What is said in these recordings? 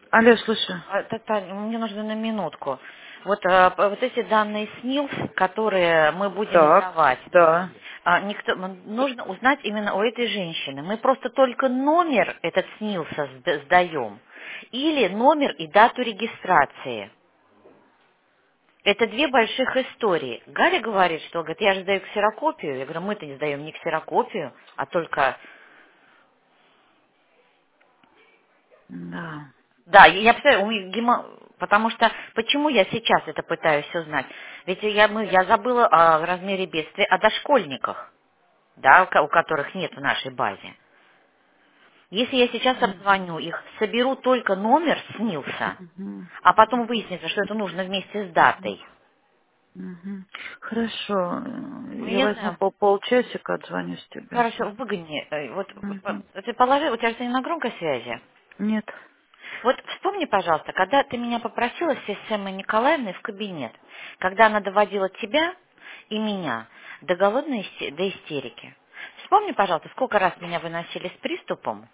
Алло, слушаю. Таня, мне нужно на минутку. Вот эти данные СНИЛС, которые мы будем Так, сдавать, да. нужно узнать именно у этой женщины. Мы просто только номер этот СНИЛСа сдаем или номер и дату регистрации. Это две больших истории. Галя говорит, что говорит, я же сдаю ксерокопию. Я говорю, мы-то не сдаем не ксерокопию, а только... Да. Да, я представляю, потому что почему я сейчас это пытаюсь узнать? Ведь я забыла о размере бедствия, о дошкольниках, да, у которых нет в нашей базе. Если я сейчас обзвоню их, соберу только номер СНИЛСа, Мгм. а потом выяснится, что это нужно вместе с датой. Мгм. Хорошо. Ну, Я я не возьму знаю. полчасика, отзвоню с тебе. Хорошо, выгони. Мгм. Ты положи, у тебя же не на громкой связи. Нет. Вот вспомни, пожалуйста, когда ты меня попросила сесть с Эммой Николаевной в кабинет, когда она доводила тебя и меня до голодной до истерики. Вспомни, пожалуйста, сколько раз меня выносили с приступом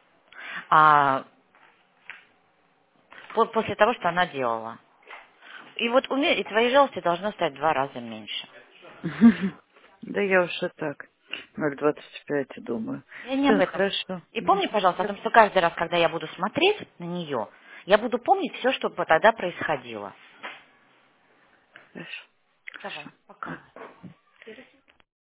после того, что она делала. И вот и твоей жалости должно стать в 2 раза меньше. Да я уж и так. 0,25 думаю. Я не об Все, этом. хорошо. И помни, пожалуйста, о том, что каждый раз, когда я буду смотреть на нее, я буду помнить все, что тогда происходило. Хорошо. Давай, Хорошо. пока.